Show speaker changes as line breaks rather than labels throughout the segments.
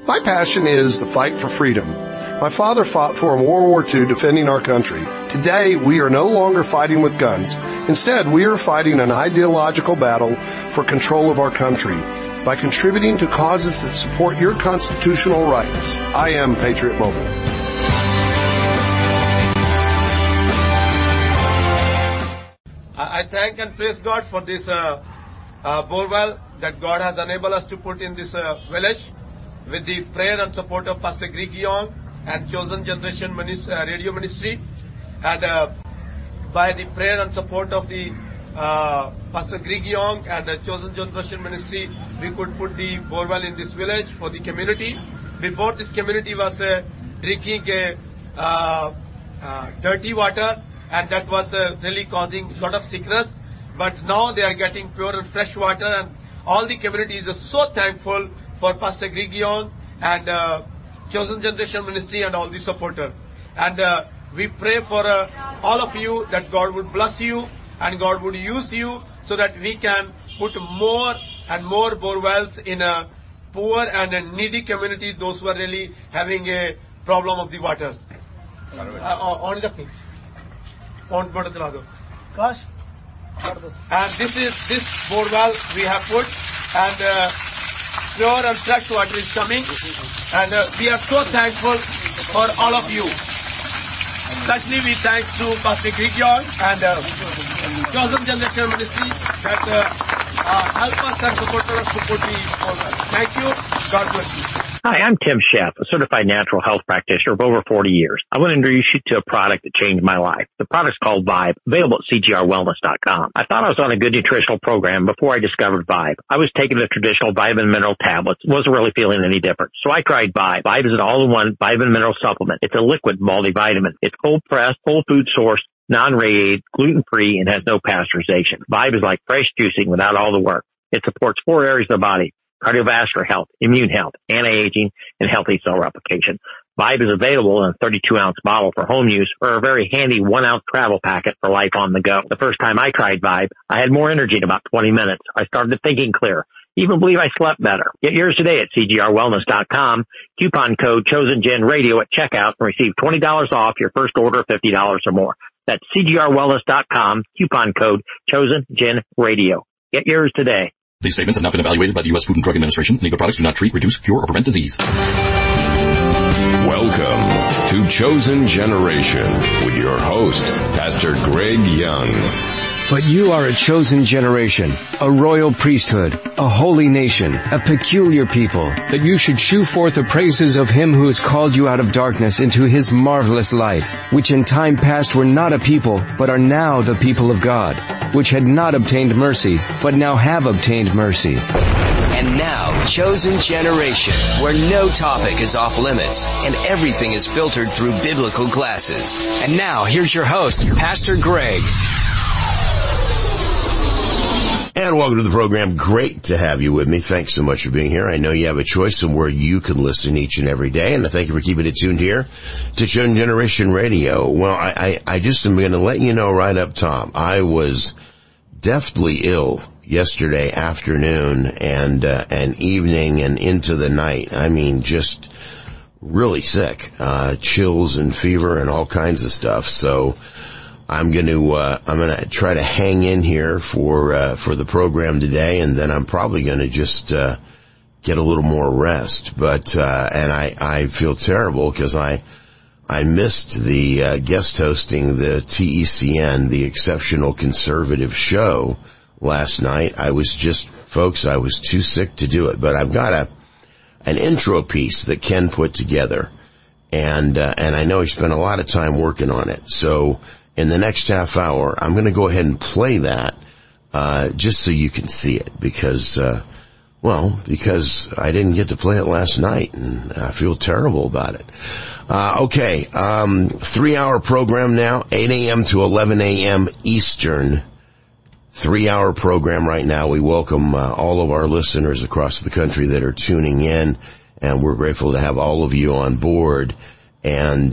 My passion is the fight for freedom. My father fought for in World War II defending our country. Today, we are no longer fighting with guns. Instead, we are fighting an ideological battle for control of our country by contributing to causes that support your constitutional rights. I am Patriot Mobile.
I thank and praise God for this borewell that God has enabled us to put in this village with the prayer and support of Pastor Greg Young and Chosen Generation Radio Ministry, and by the prayer and support of the Pastor Greg Young and the Chosen Generation Ministry, we could put the borewell in this village for the community. Before, this community was drinking dirty water, and that was really causing a lot of sickness. But now they are getting pure and fresh water, and all the community is so thankful for Pastor Greg Young and Chosen Generation Ministry and all the supporters. And we pray for all of you that God would bless you and God would use you so that we can put more and more borewells in a poor and a needy community, those who are really having a problem of the water. And this borewell we have put, and pure and fresh water is coming, and we are so thankful for all of you. Especially we thank to Pastor Greg Young and Chosen Generation Ministry that help us and support the borewell. Thank you. God bless you.
Hi, I'm Tim Sheff, a certified natural health practitioner of over 40 years. I want to introduce you to a product that changed my life. The product's called Vibe, available at CGRWellness.com. I thought I was on a good nutritional program before I discovered Vibe. I was taking the traditional vitamin and mineral tablets, wasn't really feeling any different. So I tried Vibe. Vibe is an all-in-one vitamin and mineral supplement. It's a liquid multivitamin. It's cold-pressed, whole food sourced, non-radiated, gluten-free, and has no pasteurization. Vibe is like fresh juicing without all the work. It supports 4 areas of the body: cardiovascular health, immune health, anti-aging, and healthy cell replication. Vibe is available in a 32-ounce bottle for home use or a very handy 1-ounce travel packet for life on the go. The first time I tried Vibe, I had more energy in about 20 minutes. I started thinking clear. Even believe I slept better. Get yours today at CGRWellness.com. Coupon code ChosenGenRadio at checkout and receive $20 off your first order of $50 or more. That's CGRWellness.com. Coupon code ChosenGenRadio. Get yours today.
These statements have not been evaluated by the U.S. Food and Drug Administration. Legal products do not treat, reduce, cure, or prevent disease.
Welcome to Chosen Generation with your host, Pastor Greg Young.
But you are a chosen generation, a royal priesthood, a holy nation, a peculiar people, that you should shew forth the praises of him who has called you out of darkness into his marvelous light, which in time past were not a people, but are now the people of God, which had not obtained mercy, but now have obtained mercy.
And now, Chosen Generation, where no topic is off limits and everything is filtered through biblical glasses. And now, here's your host, Pastor Greg.
And welcome to the program. Great to have you with me. Thanks so much for being here. I know you have a choice of where you can listen each and every day, and I thank you for keeping it tuned here to Chosen Generation Radio. Well, I just am going to let you know right up top, I was deathly ill yesterday afternoon and evening and into the night. I mean, just really sick, chills and fever and all kinds of stuff. So I'm going to try to hang in here for the program today, and then I'm probably going to just get a little more rest. But and I feel terrible because I missed the guest hosting the TECN, the Exceptional Conservative Show, last night. I was too sick to do it. But I've got an intro piece that Ken put together, and I know he spent a lot of time working on it. So in the next half hour, I'm going to go ahead and play that, just so you can see it, because I didn't get to play it last night, and I feel terrible about it. Okay, 3-hour program now, 8 a.m. to 11 a.m. Eastern. 3-hour program right now. We welcome all of our listeners across the country that are tuning in, and we're grateful to have all of you on board. And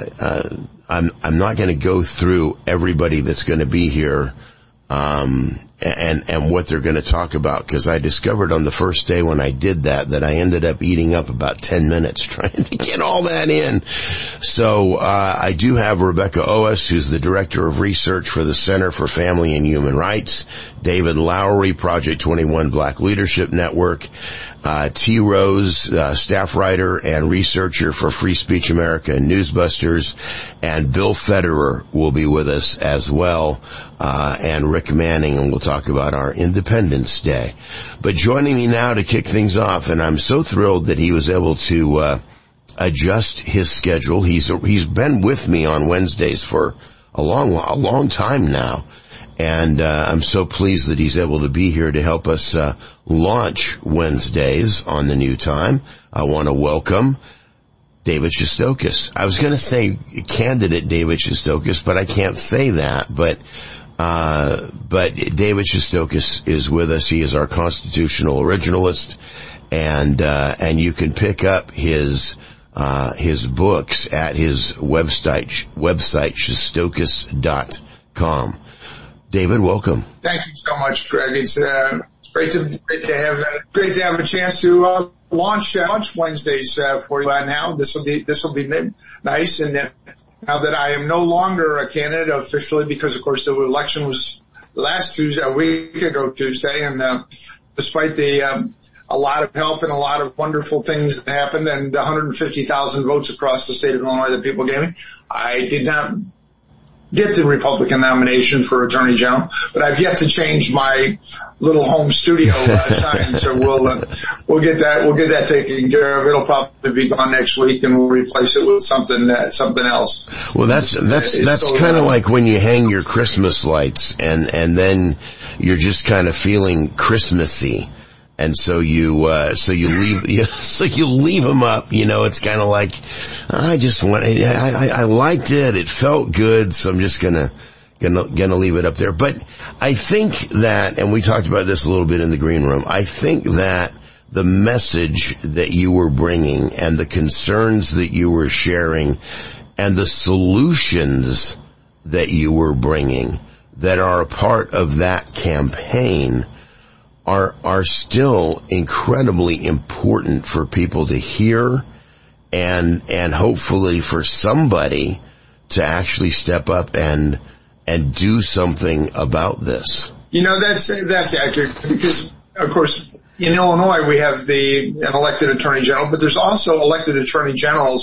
I'm not going to go through everybody that's going to be here and what they're going to talk about, because I discovered on the first day when I did that I ended up eating up about 10 minutes trying to get all that in. So I do have Rebecca Oas, who's the Director of Research for the Center for Family and Human Rights, David Lowery, Project 21 Black Leadership Network, T. Rose, staff writer and researcher for Free Speech America and Newsbusters, and Bill Federer will be with us as well, and Rick Manning, and we'll talk about our Independence Day. But joining me now to kick things off, and I'm so thrilled that he was able to adjust his schedule. He's been with me on Wednesdays for a long time now. And I'm so pleased that he's able to be here to help us launch Wednesdays on the new time. I want to welcome David Shestokas. I was going to say candidate David Shestokas, but I can't say that. But David Shestokas is with us. He is our constitutional originalist, and you can pick up his books at his website shestokas.com. David, welcome.
Thank you so much, Greg. It's great to have a chance to launch Wednesdays for you now. This will be nice, and now that I am no longer a candidate officially, because of course the election was last Tuesday, a week ago Tuesday, and despite a lot of help and a lot of wonderful things that happened, and 150,000 votes across the state of Illinois that people gave me, I did not get the Republican nomination for Attorney General, but I've yet to change my little home studio sign. So we'll get that taken care of. It'll probably be gone next week, and we'll replace it with something else.
Well, that's kind of like when you hang your Christmas lights, and then you're just kind of feeling Christmassy. And so you leave them up, it's kind of like, I liked it. It felt good. So I'm just gonna leave it up there. But I think that, and we talked about this a little bit in the green room, I think that the message that you were bringing and the concerns that you were sharing and the solutions that you were bringing that are a part of that campaign are still incredibly important for people to hear, and hopefully for somebody to actually step up and do something about this.
That's accurate, because of course in Illinois we have an elected attorney general, but there's also elected attorneys general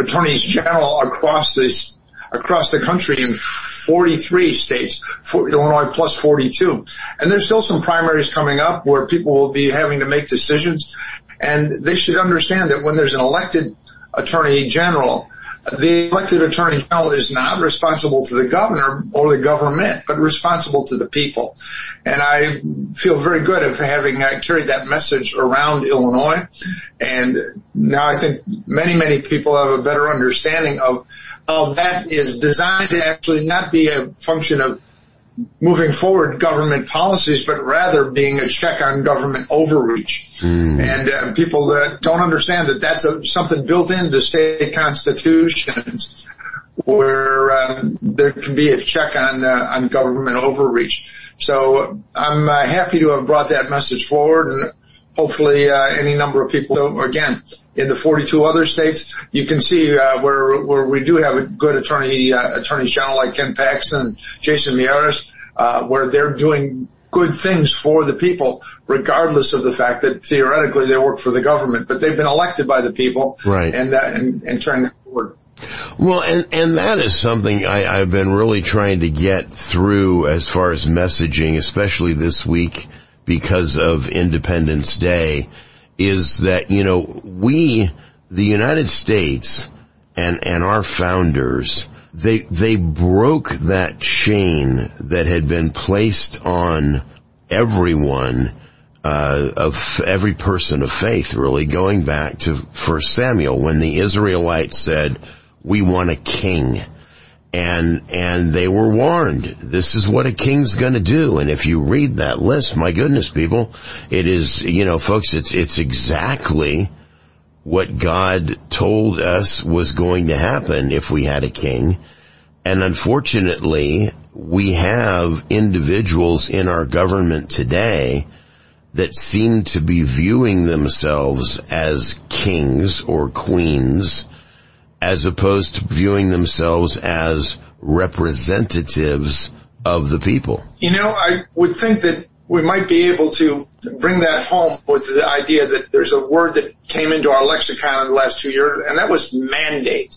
across the country in 43 states, Illinois plus 42. And there's still some primaries coming up where people will be having to make decisions. And they should understand that when there's an elected attorney general, the elected attorney general is not responsible to the governor or the government, but responsible to the people. And I feel very good of having carried that message around Illinois. And now I think many, many people have a better understanding of that is designed to actually not be a function of moving forward government policies, but rather being a check on government overreach. And people that don't understand that that's something built into state constitutions, where there can be a check on government overreach. So I'm happy to have brought that message forward, and hopefully any number of people. So again, in the 42 other states, you can see where we do have a good attorneys general like Ken Paxton and Jason Miyares, where they're doing good things for the people, regardless of the fact that theoretically they work for the government, but they've been elected by the people,
right?
And trying that forward.
Well, and that is something I've been really trying to get through as far as messaging, especially this week because of Independence Day, is that, we, the United States and our founders, they broke that chain that had been placed on everyone, of every person of faith, really, going back to 1 Samuel, when the Israelites said, we want a king. And they were warned, this is what a king's gonna do. And if you read that list, my goodness, people, it is, folks, it's exactly what God told us was going to happen if we had a king. And unfortunately, we have individuals in our government today that seem to be viewing themselves as kings or queens as opposed to viewing themselves as representatives of the people.
You know, I would think that we might be able to bring that home with the idea that there's a word that came into our lexicon in the last 2 years, and that was mandate.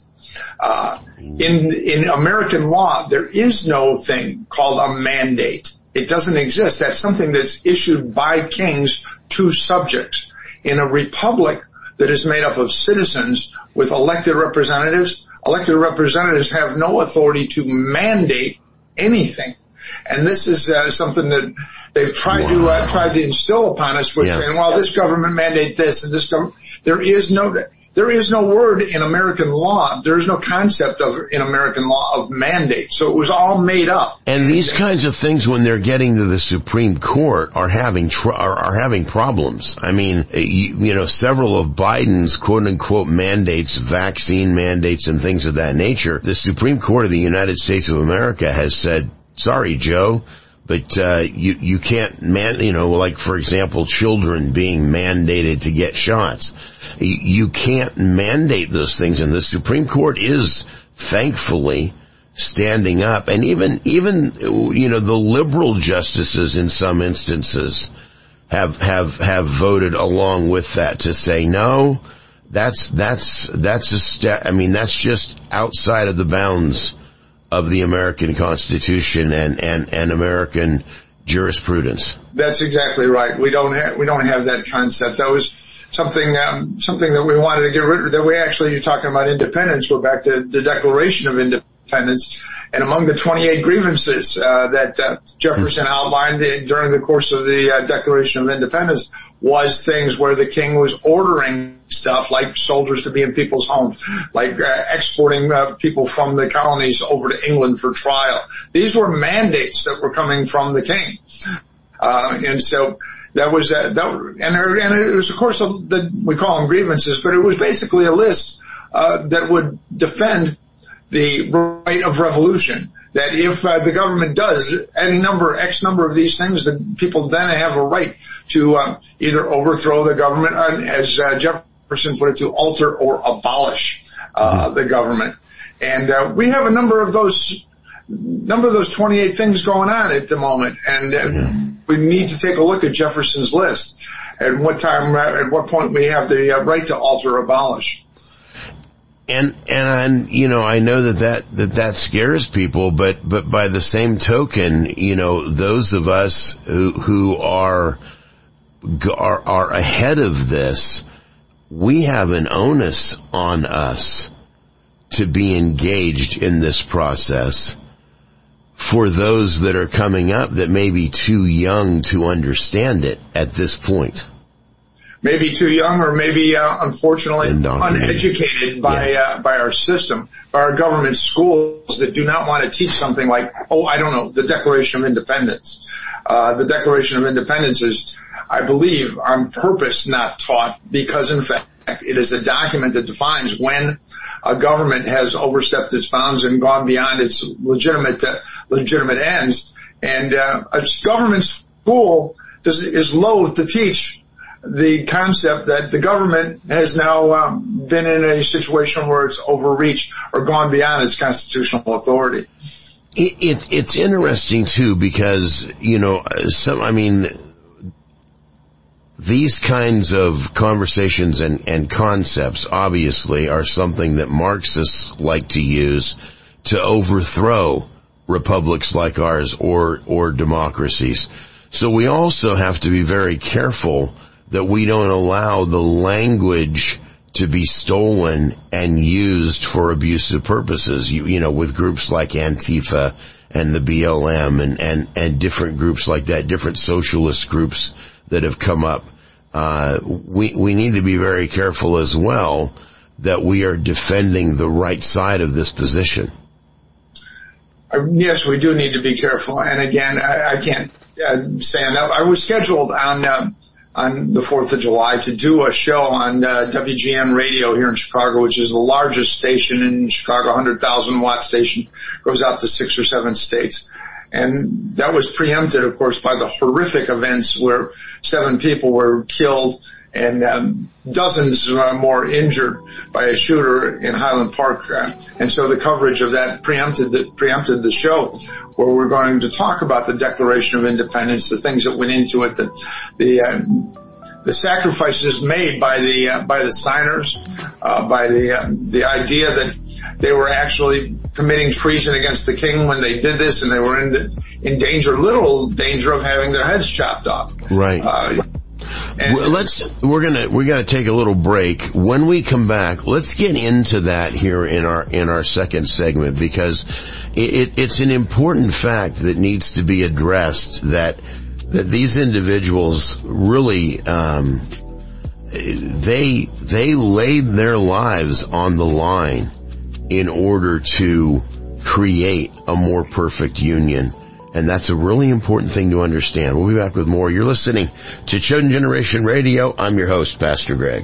In American law, there is no thing called a mandate. It doesn't exist. That's something that's issued by kings to subjects. In a republic that is made up of citizens with elected representatives have no authority to mandate anything. And this is something that they've tried to instill upon us with saying, well, this government mandate this and this government. There is no word in American law. There is no concept in American law of mandate. So it was all made up.
And these kinds of things, when they're getting to the Supreme Court, are having problems. I mean, you know, several of Biden's quote unquote mandates, vaccine mandates and things of that nature, the Supreme Court of the United States of America has said, sorry, Joe, but you can't like, for example, children being mandated to get shots. You can't mandate those things, and the Supreme Court is thankfully standing up. And even the liberal justices in some instances have voted along with that to say no, that's a step. I mean, that's just outside of the bounds of the American Constitution and American jurisprudence.
That's exactly right. We don't have that concept. That was something that we wanted to get rid of. That we actually, you're talking about independence. We're back to the Declaration of Independence, and among the 28 grievances that Jefferson outlined during the course of the Declaration of Independence was things where the king was ordering stuff like soldiers to be in people's homes, like exporting people from the colonies over to England for trial. These were mandates that were coming from the king. And so that was, and it was, of course, we call them grievances, but it was basically a list that would defend the right of revolution. That if the government does X number of these things, the people then have a right to either overthrow the government, and as Jefferson put it, to alter or abolish the government. And we have a number of those 28 things going on at the moment, and we need to take a look at Jefferson's list. At what point we have the right to alter or abolish.
And I know that scares people, but by the same token, those of us who are ahead of this, we have an onus on us to be engaged in this process for those that are coming up that may be too young to understand it at this point.
Maybe too young, or maybe, unfortunately, uneducated by our system, by our government schools that do not want to teach something like, the Declaration of Independence. The Declaration of Independence is, I believe, on purpose not taught because, in fact, it is a document that defines when a government has overstepped its bounds and gone beyond its legitimate ends. And a government school is loath to teach the concept that the government has now been in a situation where it's overreached or gone beyond its constitutional authority.
It's interesting too because, these kinds of conversations and concepts obviously are something that Marxists like to use to overthrow republics like ours or democracies. So we also have to be very careful that we don't allow the language to be stolen and used for abusive purposes. With groups like Antifa and the BLM and different groups like that, different socialist groups that have come up. We need to be very careful as well that we are defending the right side of this position.
Yes, we do need to be careful. And again, I can't say enough. I was scheduled on the 4th of July to do a show on WGN Radio here in Chicago, which is the largest station in Chicago, 100,000 watt station, goes out to 6 or 7 states. And that was preempted, of course, by the horrific events where 7 people were killed and dozens more injured by a shooter in Highland Park. And so the coverage of that preempted the show, where we're going to talk about the Declaration of Independence, the things that went into it, the sacrifices made by the signers, by the idea that they were actually committing treason against the king when they did this, and they were in literal danger of having their heads chopped off.
Right. We got to take a little break. When we come back, let's get into that here in our second segment, because it's an important fact that needs to be addressed, that these individuals really, they laid their lives on the line in order to create a more perfect union. And that's a really important thing to understand. We'll be back with more. You're listening to Chosen Generation Radio. I'm your host, Pastor Greg.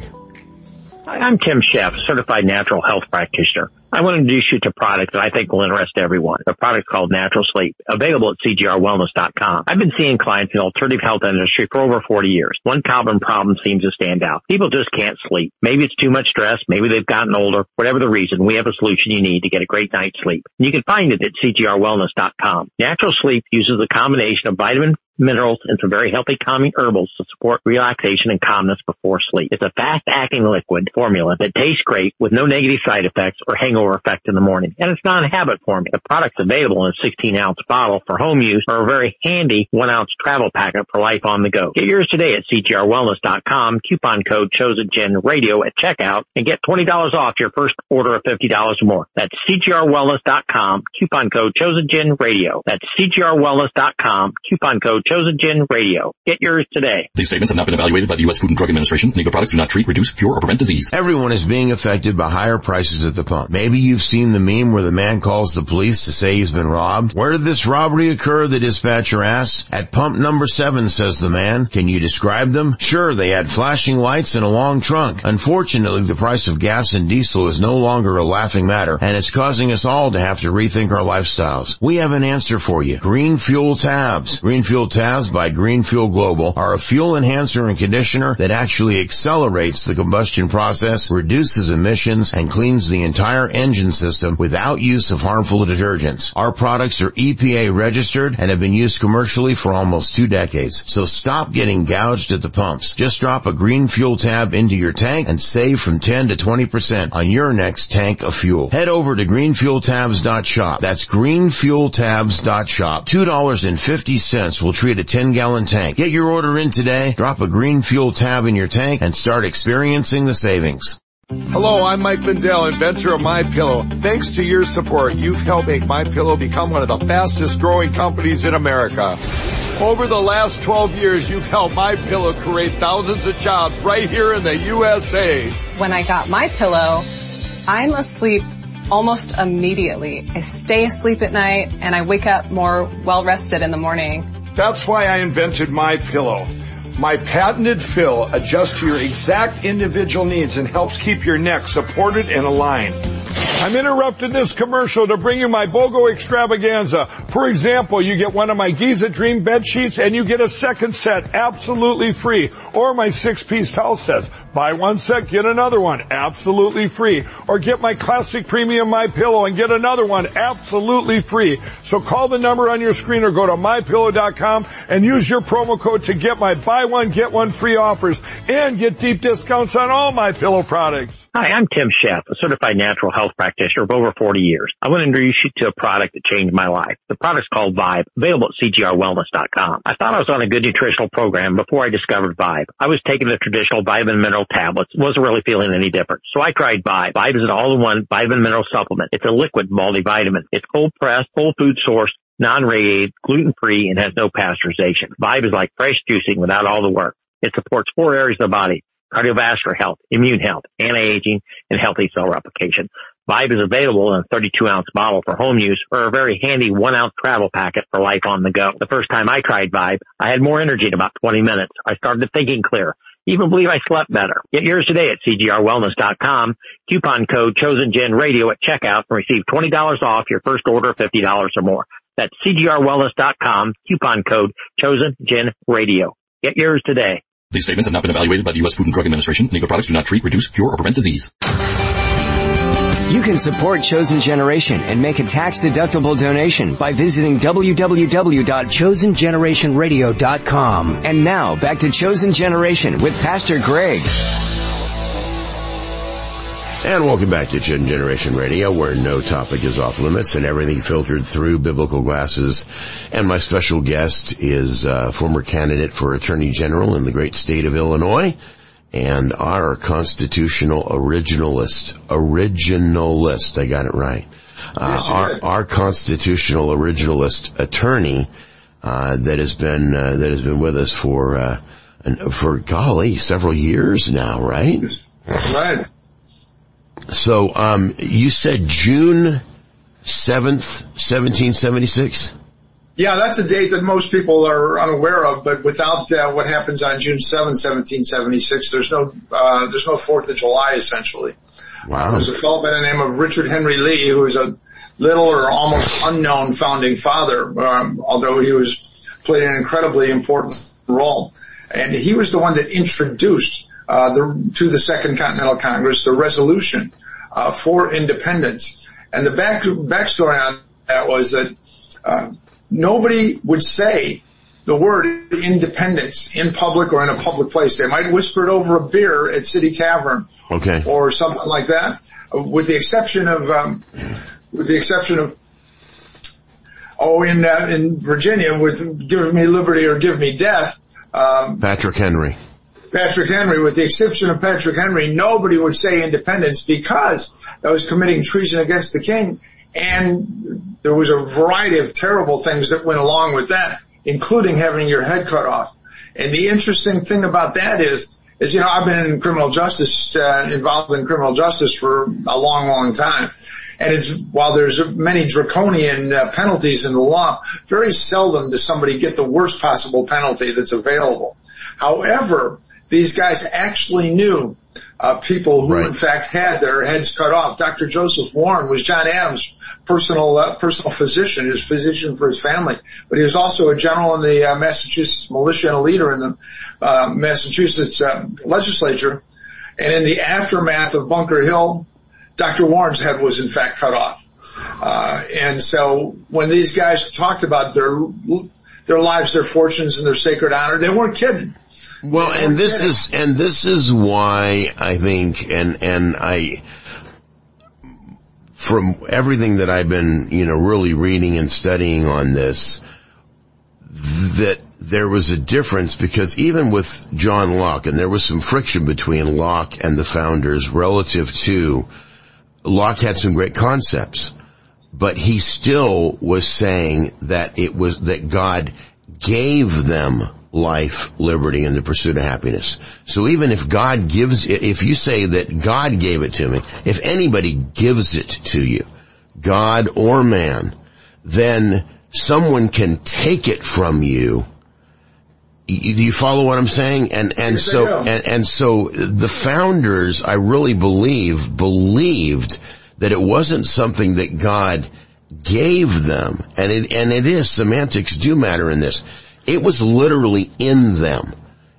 Hi, I'm Tim Sheff, certified natural health practitioner. I want to introduce you to a product that I think will interest everyone. The product's called Natural Sleep, available at CGRWellness.com. I've been seeing clients in the alternative health industry for over 40 years. One common problem seems to stand out. People just can't sleep. Maybe it's too much stress. Maybe they've gotten older. Whatever the reason, we have a solution you need to get a great night's sleep. And you can find it at CGRWellness.com. Natural Sleep uses a combination of vitamin, minerals, and some very healthy calming herbals to support relaxation and calmness before sleep. It's a fast-acting liquid formula that tastes great with no negative side effects or hangover effect in the morning. And it's not a habit forming. The product's available in a 16-ounce bottle for home use or a very handy 1-ounce travel packet for life on the go. Get yours today at CGRWellness.com. Coupon code ChosenGenRadio at checkout and get $20 off your first order of $50 or more. That's CGRWellness.com. Coupon code ChosenGenRadio. That's CGRWellness.com. Coupon code ChosenGenRadio. Get yours today.
These statements have not been evaluated by the U.S. Food and Drug Administration. Legal products do not treat, reduce, cure, or prevent disease.
Everyone is being affected by higher prices at the pump. Maybe you've seen the meme where the man calls the police to say he's been robbed. Where did this robbery occur? The dispatcher asks. At pump number 7, says the man. Can you describe them? Sure, they had flashing lights and a long trunk. Unfortunately, the price of gas and diesel is no longer a laughing matter, and it's causing us all to have to rethink our lifestyles. We have an answer for you. Green Fuel Tabs. Green Fuel Tabs by Green Fuel Global are a fuel enhancer and conditioner that actually accelerates the combustion process, reduces emissions, and cleans the entire engine system without use of harmful detergents. Our products are EPA registered and have been used commercially for almost 2 decades. So stop getting gouged at the pumps. Just drop a Green Fuel Tab into your tank and save from 10 to 20% on your next tank of fuel. Head over to greenfueltabs.shop. That's greenfueltabs.shop. $2.50 will treat a 10-gallon tank. Get your order in today, drop a Green Fuel Tab in your tank, and start experiencing the savings.
Hello, I'm Mike Lindell, inventor of MyPillow. Thanks to your support, you've helped make MyPillow become one of the fastest growing companies in America. Over the last 12 years, you've helped MyPillow create thousands of jobs right here in the USA.
When I got MyPillow, I'm asleep almost immediately. I stay asleep at night and I wake up more well-rested in the morning.
That's why I invented MyPillow. My patented fill adjusts to your exact individual needs and helps keep your neck supported and aligned. I'm interrupting this commercial to bring you my BOGO extravaganza. For example, you get one of my Giza Dream bed sheets and you get a second set absolutely free. Or my 6-piece towel sets. Buy one set, get another one absolutely free. Or get my classic premium MyPillow and get another one absolutely free. So call the number on your screen or go to MyPillow.com and use your promo code to get my buy one, get one free offers and get deep discounts on all MyPillow products.
Hi, I'm Tim Sheff, a certified natural health practitioner of over 40 years. I want to introduce you to a product that changed my life. The product's called Vibe, available at CGRWellness.com. I thought I was on a good nutritional program before I discovered Vibe. I was taking the traditional vitamin mineral tablets, wasn't really feeling any different. So I tried Vibe. Vibe is an all-in-one vitamin mineral supplement. It's a liquid multivitamin. It's cold-pressed, whole food sourced, non-radiated, gluten-free, and has no pasteurization. Vibe is like fresh juicing without all the work. It supports 4 areas of the body: cardiovascular health, immune health, anti-aging, and healthy cell replication. Vibe is available in a 32-ounce bottle for home use or a very handy 1-ounce travel packet for life on the go. The first time I tried Vibe, I had more energy in about 20 minutes. I started thinking clear. Even believe I slept better. Get yours today at CGRWellness.com. Coupon code ChosenGenRadio at checkout and receive $20 off your first order of $50 or more. That's CGRWellness.com, coupon code ChosenGenRadio. Get yours today.
These statements have not been evaluated by the U.S. Food and Drug Administration. Legal products do not treat, reduce, cure, or prevent disease.
You can support Chosen Generation and make a tax-deductible donation by visiting www.chosengenerationradio.com. And now, back to Chosen Generation with Pastor Greg.
And welcome back to Chosen Generation Radio, where no topic is off limits and everything filtered through biblical glasses. And my special guest is former candidate for Attorney General in the great state of Illinois, and our constitutional originalist, I got it right. Our constitutional originalist attorney, that has been with us for golly, several years now, right?
Right.
So, you said June 7th, 1776?
Yeah, that's a date that most people are unaware of, but without what happens on June 7th, 1776, there's no 4th of July, essentially.
Wow.
There's a fellow by the name of Richard Henry Lee, who is a little or almost unknown founding father, although he played an incredibly important role. And he was the one that introduced to the Second Continental Congress the resolution for independence. And the backstory on that was that nobody would say the word independence in public or in a public place. They might whisper it over a beer at City Tavern,
okay,
or something like that, with the exception of in Virginia, with "Give me liberty" or "Give me death."
Patrick Henry,
with the exception of Patrick Henry, nobody would say independence because that was committing treason against the king. And there was a variety of terrible things that went along with that, including having your head cut off. And the interesting thing about that is, I've been in criminal justice, involved in criminal justice for a long, long time. And while there's many draconian penalties in the law, very seldom does somebody get the worst possible penalty that's available. However, these guys actually knew people who, in fact, had their heads cut off. Dr. Joseph Warren was John Adams' personal physician, his physician for his family. But he was also a general in the Massachusetts militia and a leader in the Massachusetts legislature. And in the aftermath of Bunker Hill, Dr. Warren's head was, in fact, cut off. And so when these guys talked about their lives, their fortunes, and their sacred honor, they weren't kidding.
Well, and this is why I think, and from everything that I've been, really reading and studying on this, that there was a difference, because even with John Locke, and there was some friction between Locke and the founders relative to, Locke had some great concepts, but he still was saying that that God gave them life, liberty, and the pursuit of happiness. So even if God if you say that God gave it to me, if anybody gives it to you, God or man, then someone can take it from you. Do you follow what I'm saying? And so the founders, I really believed that it wasn't something that God gave them. And it is, semantics do matter in this. It was literally in them.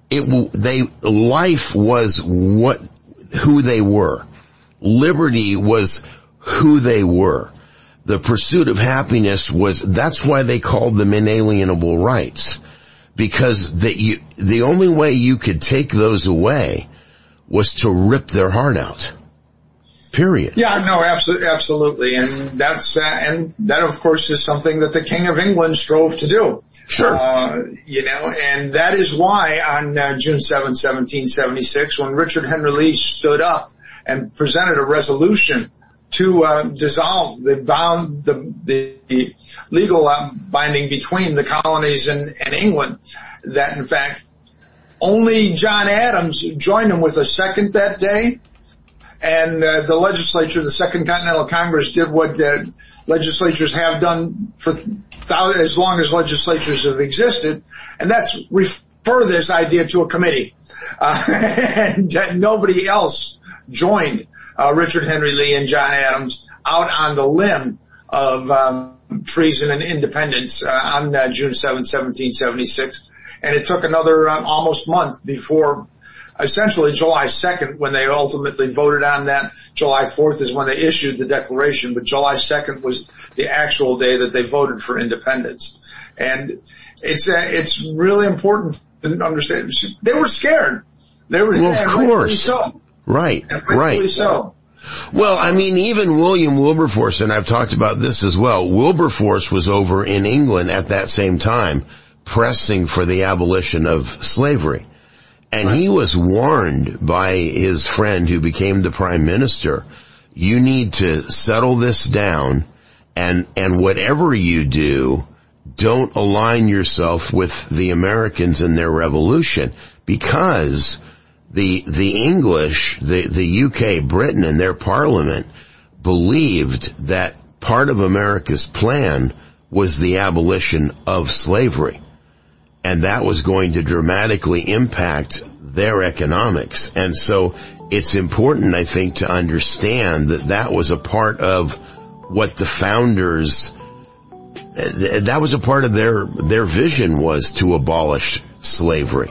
Life was who they were. Liberty was who they were. The pursuit of happiness that's why they called them inalienable rights. Because the only way you could take those away was to rip their heart out. Period. Yeah,
no, absolutely. And that of course is something that the King of England strove to do.
Sure.
And that is why on June 7, 1776, when Richard Henry Lee stood up and presented a resolution to dissolve the legal binding between the colonies and England, that in fact only John Adams joined him with a second that day. And the legislature, the Second Continental Congress, did what legislatures have done for as long as legislatures have existed, and that's refer this idea to a committee. And nobody else joined Richard Henry Lee and John Adams out on the limb treason and independence on June 7, 1776. And it took another almost month before essentially July 2nd when they ultimately voted on that. July 4th is when they issued the declaration, but July 2nd was the actual day that they voted for independence. And it's really important to understand. They were scared. They were,
well, of course.
So.
Right, right.
So.
Well, I mean, even William Wilberforce, and I've talked about this as well, Wilberforce was over in England at that same time pressing for the abolition of slavery. And he was warned by his friend who became the prime minister, you need to settle this down, and whatever you do, don't align yourself with the Americans and their revolution, because the English, the UK, Britain and their parliament believed that part of America's plan was the abolition of slavery. And that was going to dramatically impact their economics. And so it's important, I think, to understand that that was a part of what the founders, that was a part of their vision, was to abolish slavery.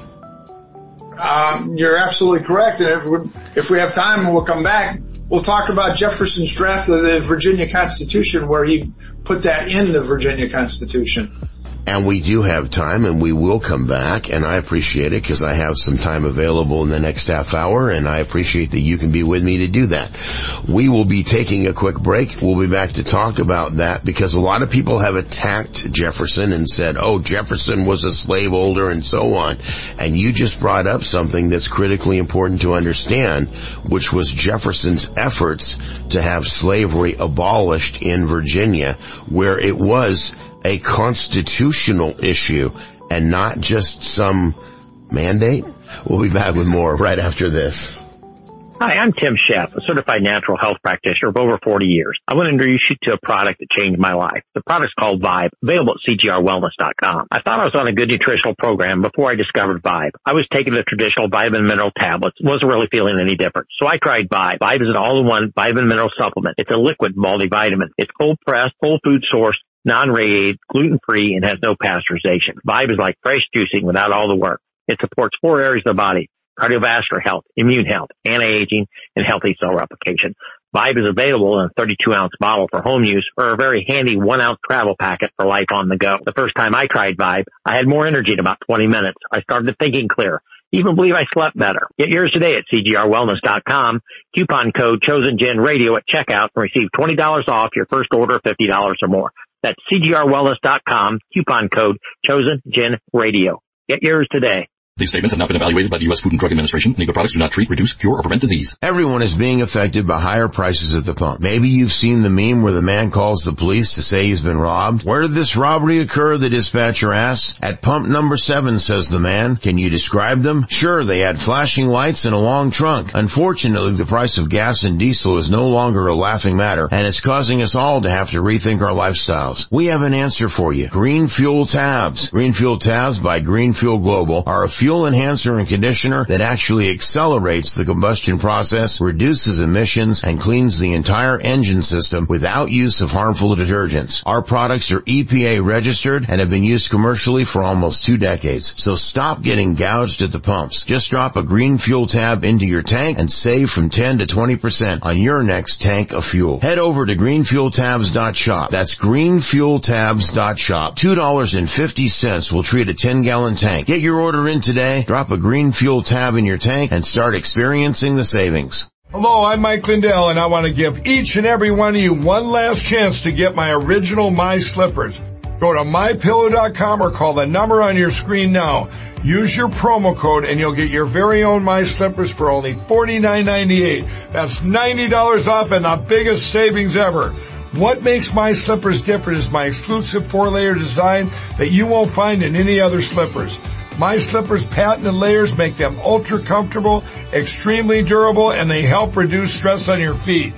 You're absolutely correct. And if we have time and we'll come back, we'll talk about Jefferson's draft of the Virginia Constitution, where he put that in the Virginia Constitution.
And we do have time, and we will come back, and I appreciate it because I have some time available in the next half hour, and I appreciate that you can be with me to do that. We will be taking a quick break. We'll be back to talk about that because a lot of people have attacked Jefferson and said, oh, Jefferson was a slaveholder and so on. And you just brought up something that's critically important to understand, which was Jefferson's efforts to have slavery abolished in Virginia, where it was a constitutional issue and not just some mandate. We'll be back with more right after this.
Hi, I'm Tim Sheff, a certified natural health practitioner of over 40 years. I want to introduce you to a product that changed my life. The product's called Vibe, available at CGRWellness.com. I thought I was on a good nutritional program before I discovered Vibe. I was taking the traditional vitamin and mineral tablets, wasn't really feeling any different. So I tried Vibe. Vibe is an all-in-one vitamin and mineral supplement. It's a liquid multivitamin. It's cold-pressed, whole food sourced, non-radiated, gluten-free, and has no pasteurization. Vibe is like fresh juicing without all the work. It supports 4 areas of the body: cardiovascular health, immune health, anti-aging, and healthy cell replication. Vibe is available in a 32-ounce bottle for home use or a very handy 1-ounce travel packet for life on the go. The first time I tried Vibe, I had more energy in about 20 minutes. I started thinking clear. Even believe I slept better. Get yours today at CGRWellness.com. Coupon code ChosenGenRadio at checkout and receive $20 off your first order of $50 or more. That's CGRWellness.com. Coupon code ChosenGenRadio. Get yours today.
These statements have not been evaluated by the U.S. Food and Drug Administration. Legal products do not treat, reduce, cure, or prevent disease.
Everyone is being affected by higher prices at the pump. Maybe you've seen the meme where the man calls the police to say he's been robbed. Where did this robbery occur? The dispatcher asks. At pump number 7, says the man. Can you describe them? Sure, they had flashing lights and a long trunk. Unfortunately, the price of gas and diesel is no longer a laughing matter, and it's causing us all to have to rethink our lifestyles. We have an answer for you. Green Fuel Tabs. Green Fuel Tabs by Green Fuel Global are a fuel enhancer and conditioner that actually accelerates the combustion process, reduces emissions, and cleans the entire engine system without use of harmful detergents. Our products are EPA registered and have been used commercially for almost 2 decades. So stop getting gouged at the pumps. Just drop a Green Fuel Tab into your tank and save from 10 to 20% on your next tank of fuel. Head over to greenfueltabs.shop. That's greenfueltabs.shop. $2.50 will treat a 10-gallon tank. Get your order in today. Drop a Green Fuel Tab in your tank and start experiencing the savings.
Hello, I'm Mike Lindell, and I want to give each and every one of you one last chance to get my original My Slippers. Go to MyPillow.com or call the number on your screen now. Use your promo code and you'll get your very own My Slippers for only $49.98. That's $90 off and the biggest savings ever. What makes My Slippers different is my exclusive 4-layer design that you won't find in any other slippers. My Slippers' patented layers make them ultra comfortable, extremely durable, and they help reduce stress on your feet.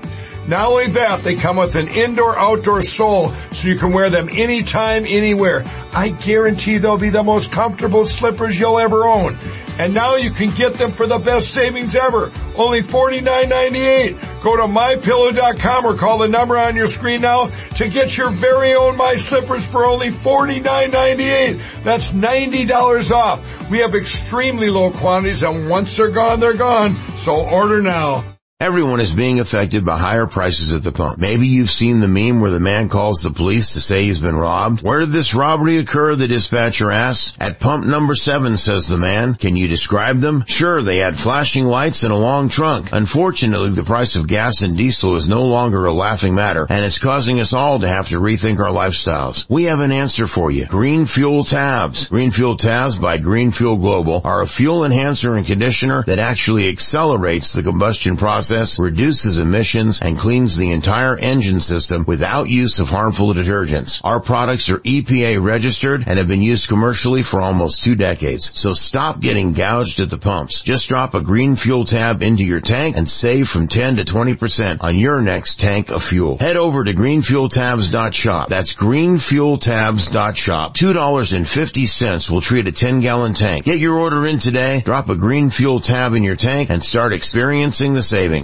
Not only that, they come with an indoor-outdoor sole so you can wear them anytime, anywhere. I guarantee they'll be the most comfortable slippers you'll ever own. And now you can get them for the best savings ever. Only $49.98. Go to MyPillow.com or call the number on your screen now to get your very own My Slippers for only $49.98. That's $90 off. We have extremely low quantities, and once they're gone, they're gone. So order now.
Everyone is being affected by higher prices at the pump. Maybe you've seen the meme where the man calls the police to say he's been robbed. Where did this robbery occur? The dispatcher asks. At pump number 7, says the man. Can you describe them? Sure, they had flashing lights and a long trunk. Unfortunately, the price of gas and diesel is no longer a laughing matter, and it's causing us all to have to rethink our lifestyles. We have an answer for you. Green Fuel Tabs. Green Fuel Tabs by Green Fuel Global are a fuel enhancer and conditioner that actually accelerates the combustion process, reduces emissions, and cleans the entire engine system without use of harmful detergents. Our products are EPA registered and have been used commercially for almost 2 decades. So stop getting gouged at the pumps. Just drop a Green Fuel Tab into your tank and save from 10 to 20% on your next tank of fuel. Head over to greenfueltabs.shop. That's greenfueltabs.shop. $2.50 will treat a 10-gallon tank. Get your order in today, drop a Green Fuel Tab in your tank, and start experiencing the savings.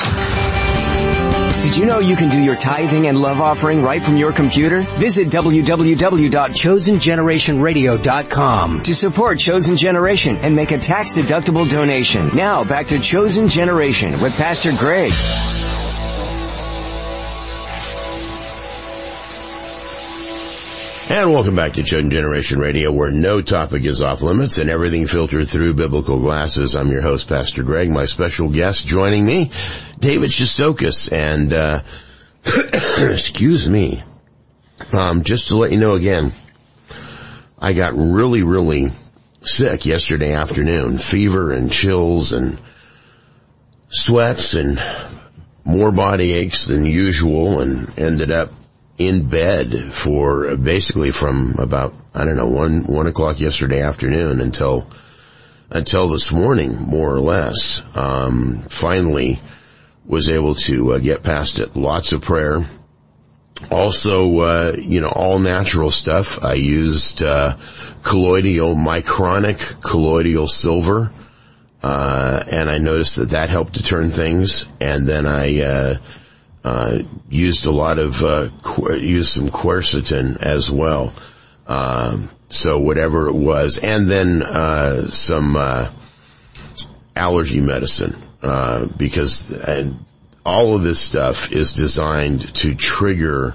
Did you know you can do your tithing and love offering right from your computer? Visit www.chosengenerationradio.com to support Chosen Generation and make a tax-deductible donation. Now back to Chosen Generation with Pastor Greg.
And welcome back to Chosen Generation Radio, where no topic is off limits and everything filtered through biblical glasses. I'm your host, Pastor Greg. My special guest joining me, David Shestokas. And, excuse me, just to let you know again, I got really, really sick yesterday afternoon. Fever and chills and sweats and more body aches than usual, and ended up in bed for basically from about, 1 o'clock yesterday afternoon until this morning, more or less. Finally was able to get past it. Lots of prayer. Also, all natural stuff. I used Mycronic colloidal silver, and I noticed that helped to turn things. And then I used a lot of, used some quercetin as well. So whatever it was. And then, some, allergy medicine, because all of this stuff is designed to trigger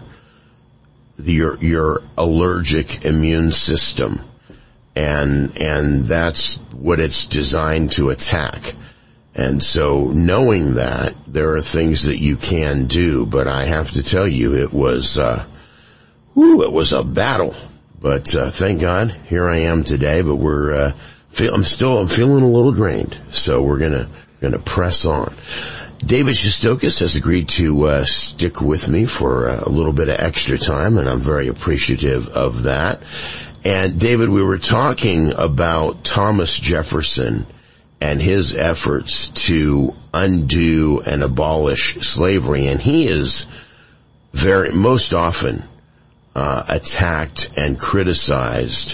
your allergic immune system. And that's what it's designed to attack. And so knowing that, there are things that you can do, but I have to tell you, it was a battle. But, thank God, here I am today, but I'm feeling a little drained. So we're gonna press on. David Shestokas has agreed to, stick with me for a little bit of extra time, and I'm very appreciative of that. And David, we were talking about Thomas Jefferson and his efforts to undo and abolish slavery. And he is most often, attacked and criticized,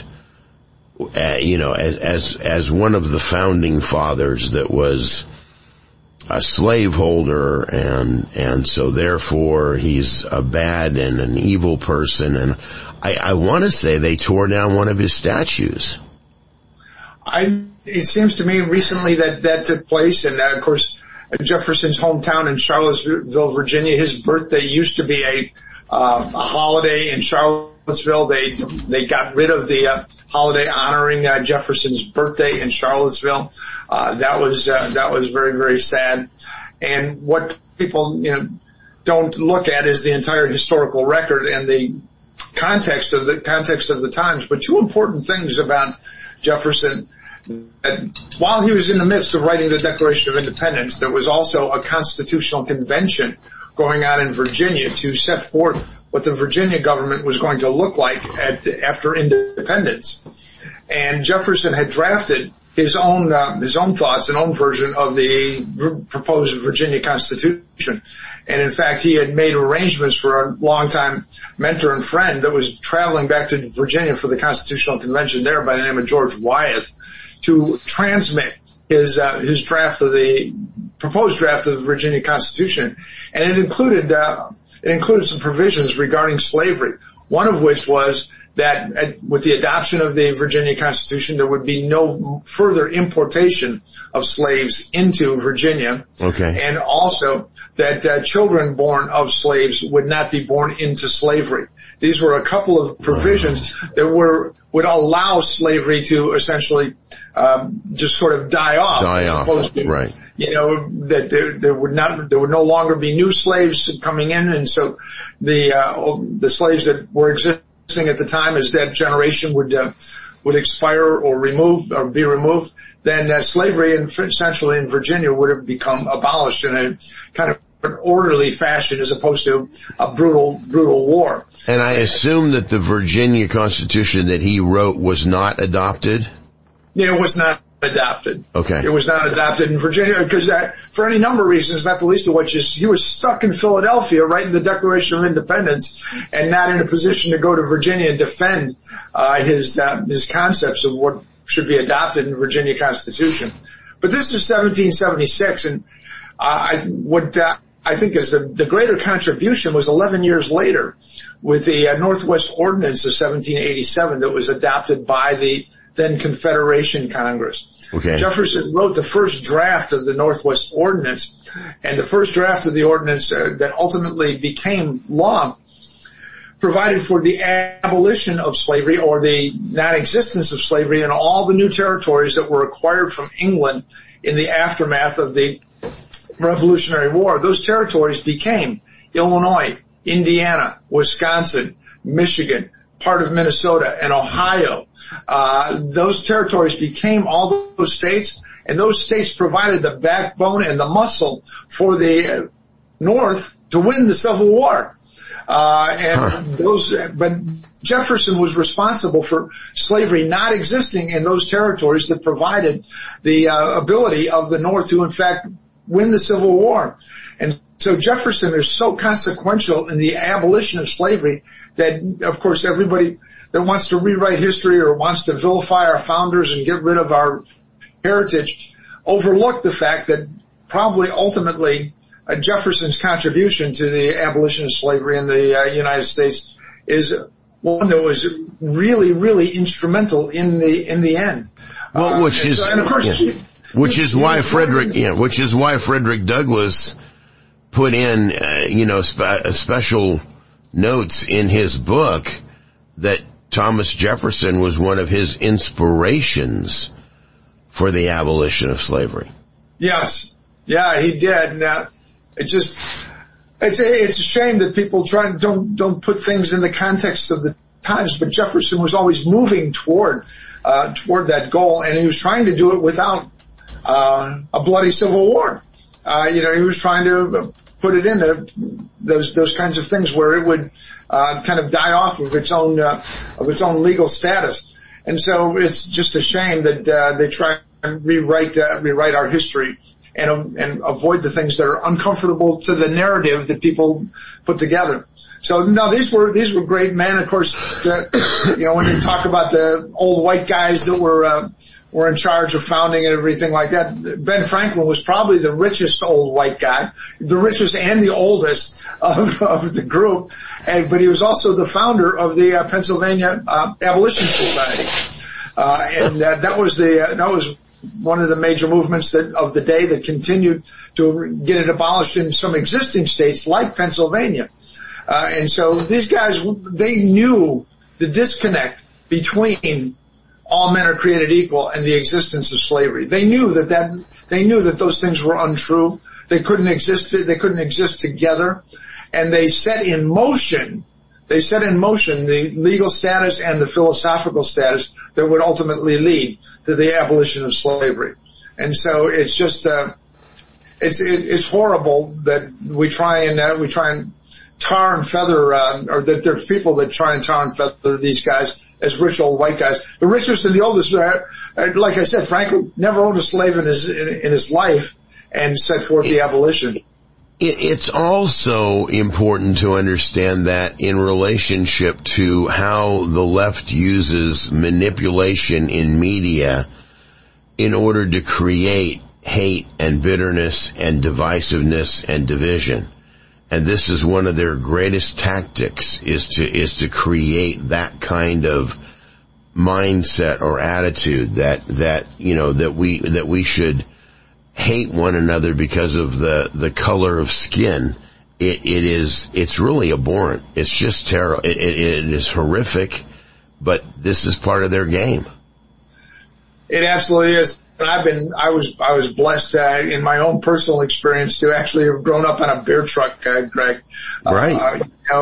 as one of the founding fathers that was a slaveholder, and so therefore he's a bad and an evil person. And I want to say they tore down one of his statues.
It seems to me recently that took place, and of course, Jefferson's hometown in Charlottesville, Virginia, his birthday used to be a holiday in Charlottesville. They got rid of the holiday honoring Jefferson's birthday in Charlottesville. That was very, very sad. And what people don't look at is the entire historical record and the context of the times. But two important things about Jefferson: that while he was in the midst of writing the Declaration of Independence, there was also a constitutional convention going on in Virginia to set forth what the Virginia government was going to look like after independence. And Jefferson had drafted his own thoughts and own version of the proposed Virginia Constitution. And in fact, he had made arrangements for a longtime mentor and friend that was traveling back to Virginia for the Constitutional Convention there by the name of George Wyeth to transmit his draft of the proposed draft of the Virginia Constitution. And it included some provisions regarding slavery, one of which was that with the adoption of the Virginia Constitution, there would be no further importation of slaves into Virginia.
Okay.
And also that children born of slaves would not be born into slavery. These were a couple of provisions that would allow slavery to essentially just sort of die off.
Right.
You know, that there would no longer be new slaves coming in, and so the slaves that were existing at the time, as that generation would expire or be removed, then slavery essentially in Virginia would have become abolished in a kind of an orderly fashion as opposed to a brutal war.
And I assume that the Virginia Constitution that he wrote was not adopted?
Yeah, it was not adopted.
Okay.
It was not adopted in Virginia because for any number of reasons, not the least of which is he was stuck in Philadelphia writing the Declaration of Independence and not in a position to go to Virginia and defend his concepts of what should be adopted in the Virginia Constitution. But this is 1776, and I think is the greater contribution was 11 years later with the Northwest Ordinance of 1787 that was adopted by the then Confederation Congress.
Okay.
Jefferson wrote the first draft of the Northwest Ordinance, and the first draft of the ordinance that ultimately became law provided for the abolition of slavery or the non-existence of slavery in all the new territories that were acquired from England in the aftermath of the Revolutionary War. Those territories became Illinois, Indiana, Wisconsin, Michigan, part of Minnesota, and Ohio. Those territories became all those states, and those states provided the backbone and the muscle for the North to win the Civil War. But Jefferson was responsible for slavery not existing in those territories that provided the ability of the North to, in fact, win the Civil War. And so Jefferson is so consequential in the abolition of slavery that, of course, everybody that wants to rewrite history or wants to vilify our founders and get rid of our heritage overlook the fact that probably ultimately Jefferson's contribution to the abolition of slavery in the United States is one that was really, really instrumental in the end.
Well, which is why Frederick Douglass put in, special notes in his book that Thomas Jefferson was one of his inspirations for the abolition of slavery.
Yes. Yeah, he did. Now, it's a shame that people don't put things in the context of the times, but Jefferson was always moving toward that goal, and he was trying to do it without a bloody civil war. He was trying to put it into those kinds of things where it would kind of die off of its own legal status. And so it's just a shame that they try and rewrite our history and avoid the things that are uncomfortable to the narrative that people put together. So no, these were great men. Of course, when you talk about the old white guys that were in charge of founding and everything like that, Ben Franklin was probably the richest old white guy, the richest and the oldest of the group. But he was also the founder of the Pennsylvania Abolition Society. That was one of the major movements of the day that continued to get it abolished in some existing states like Pennsylvania. And so these guys, they knew the disconnect between all men are created equal and the existence of slavery. They knew that those things were untrue. They couldn't exist together. And they set in motion the legal status and the philosophical status that would ultimately lead to the abolition of slavery. And so it's just, it's horrible that we try and tar and feather, or that there are people that try and tar and feather these guys as rich old white guys. The richest and the oldest, like I said, Franklin never owned a slave in his life and set forth the abolition.
It's also important to understand that in relationship to how the left uses manipulation in media in order to create hate and bitterness and divisiveness and division. And this is one of their greatest tactics, is to create that kind of mindset or attitude that we should hate one another because of the color of skin. It's really abhorrent. It's just terrible. It is horrific, but this is part of their game.
It absolutely is. I was blessed in my own personal experience to actually have grown up on a beer truck, Greg.
Right.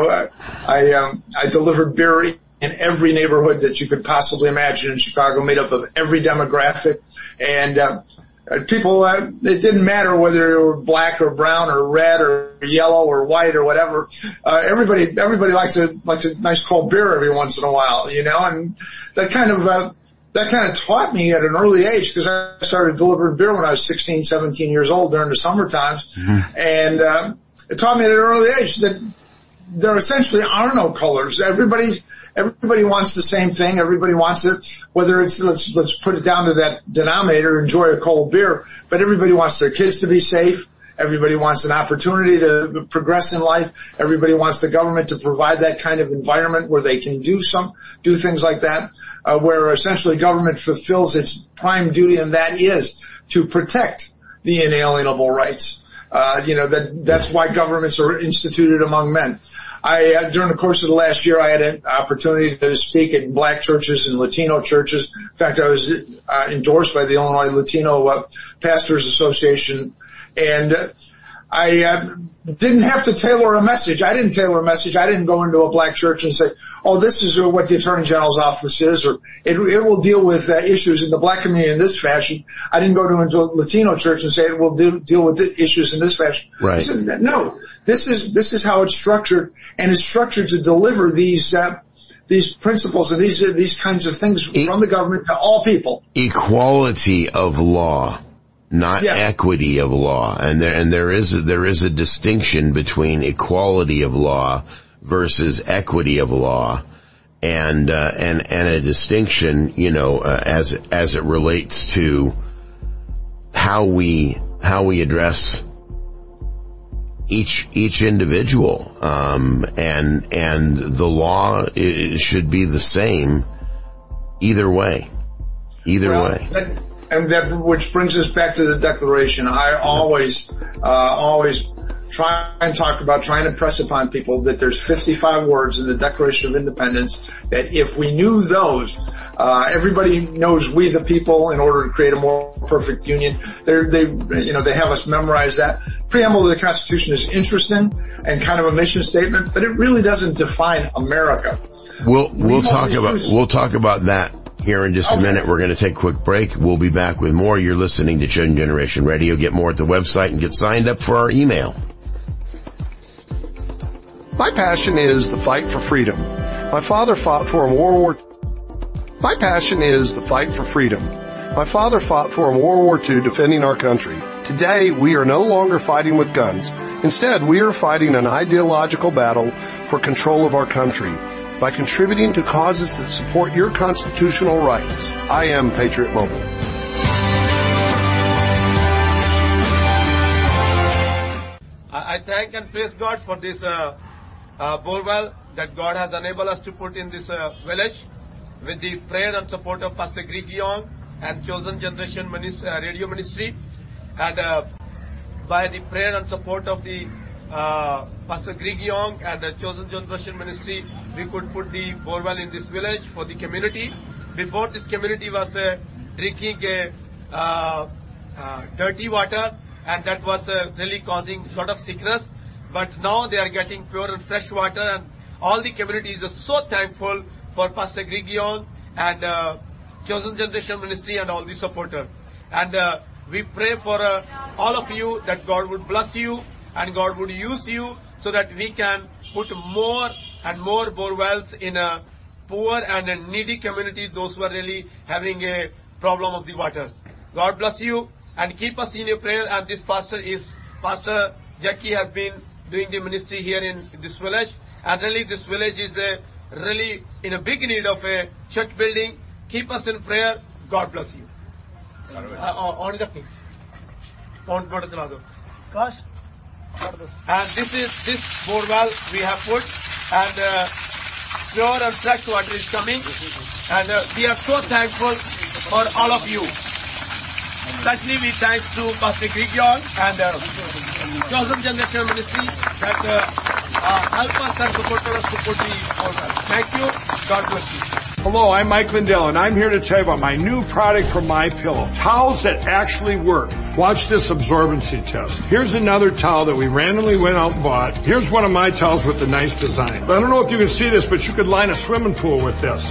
I delivered beer in every neighborhood that you could possibly imagine in Chicago, made up of every demographic, and people, it didn't matter whether you were black or brown or red or yellow or white or whatever. Everybody likes a nice cold beer every once in a while, and that kind of taught me at an early age, because I started delivering beer when I was 16, 17 years old during the summer times. Mm-hmm. And, it taught me at an early age that there essentially are no colors. Everybody wants the same thing. Everybody wants it, whether it's, let's put it down to that denominator, enjoy a cold beer, but everybody wants their kids to be safe. Everybody wants an opportunity to progress in life. Everybody wants the government to provide that kind of environment where they can do things like that, where essentially government fulfills its prime duty, and that is to protect the inalienable rights. That's why governments are instituted among men. During the course of the last year, I had an opportunity to speak in black churches and Latino churches. In fact, I was endorsed by the Illinois Latino Pastors Association, and I didn't have to tailor a message. I didn't tailor a message. I didn't go into a black church and say, oh, this is what the Attorney General's office is, or it will deal with issues in the black community in this fashion. I didn't go into a Latino church and say it will deal with the issues in this fashion.
Right.
I said, no, this is how it's structured, and it's structured to deliver these principles and these kinds of things from the government to all people.
Equality of law. Not equity of law, and there is a distinction between equality of law versus equity of law, and a distinction, as it relates to how we address each individual, and the law should be the same either way.
And that, which brings us back to the Declaration. I always try and talk about trying to press upon people that there's 55 words in the Declaration of Independence, that if we knew those, everybody knows we the people in order to create a more perfect union. They have us memorize that. Preamble to the Constitution is interesting and kind of a mission statement, but it really doesn't define America.
We'll talk about that here in just a minute. We're going to take a quick break. We'll be back with more. You're listening to Chosen Generation Radio. Get more at the website and get signed up for our email.
My passion is the fight for freedom. My father fought for in World War My passion is the fight for freedom. My father fought for in World War II defending our country. Today, we are no longer fighting with guns. Instead, we are fighting an ideological battle for control of our country by contributing to causes that support your constitutional rights. I am Patriot Mobile.
I thank and praise God for this borewell that God has enabled us to put in this village, with the prayer and support of Pastor Greg Young and Chosen Generation Radio Ministry, and by the prayer and support of the Pastor Greg Young and the Chosen Generation Ministry, we could put the borewell in this village for the community. Before, this community was drinking dirty water, and that was really causing a lot of sickness. But now they are getting pure and fresh water, and all the communities are so thankful for Pastor Greg Young and Chosen Generation Ministry and all the supporters. And we pray for all of you that God would bless you and God would use you so that we can put more and more borewells in poor and needy communities, those who are really having a problem of the water. God bless you and keep us in your prayer. And this Pastor Jackie has been doing the ministry here in this village. And really this village is really in a big need of a church building. Keep us in prayer. God bless you. On the thing. Gosh. And this borewell we have put, and pure and fresh water is coming, and we are so thankful for all of you. Especially we thanks to Pastor Grigion and Chosen Generation Ministry that help us and support us to put the borewell. Thank you. God bless you.
Hello, I'm Mike Lindell, and I'm here to tell you about my new product from MyPillow. Towels that actually work. Watch this absorbency test. Here's another towel that we randomly went out and bought. Here's one of my towels with the nice design. I don't know if you can see this, but you could line a swimming pool with this.